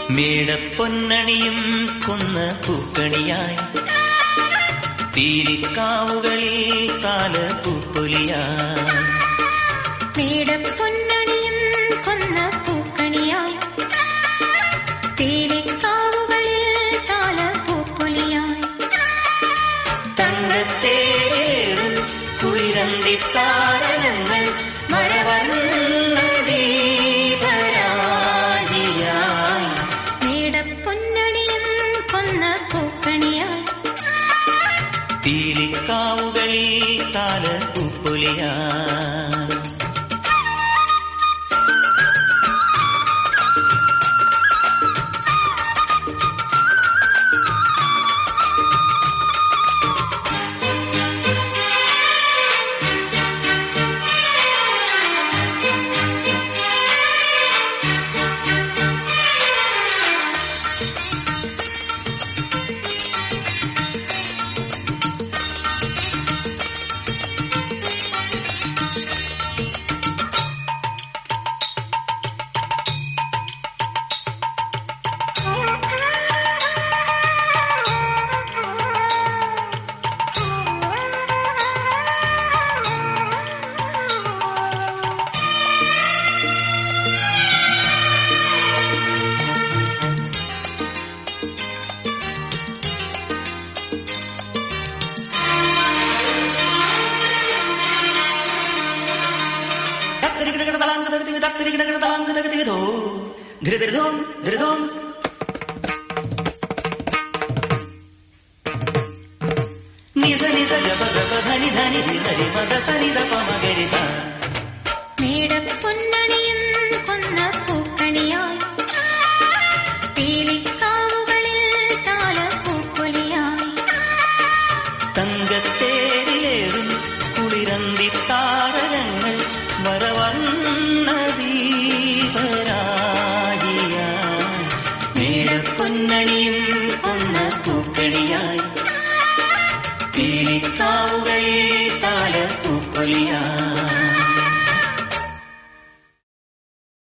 മേടപ്പൊന്നണിയും കൊന്ന പൂക്കണിയായി തീരിക്കാവുകളിൽ കാലപ്പൂപ്പൊലിയായി. മേടപ്പൊന്നണിയും കൊന്ന പൂക്കണിയായി തീരിക്കാവുകളിൽ കാലപ്പൂപ്പൊലിയായി. തങ്കത്തേറും കുളിരന്തിത്താരങ്ങൾ മഴവർണ്ണ ദീപരാജിയായി. മേടപ്പൊന്നണിയും കൊന്ന പൂക്കണിയായി തീരിക്കാവുകളിൽ കാലപ്പൂപ്പൊലിയായി. മേടപ്പൊന്നണിയും കൊന്ന പൂക്കണിയായി തീരിക്കാവുകളിൽ കാലപ്പൂപ്പൊലിയായി. തങ്കത്തേരിലേറും കുളിരന്തിത്താരങ്ങൾ വരവർണ്ണ ദീപരാജിയായി. മേടപ്പൊന്നണിയും കൊന്ന പൂക്കണിയായി തീരിക്കാവുകളിൽ കാലപ്പൂപ്പൊലിയായി.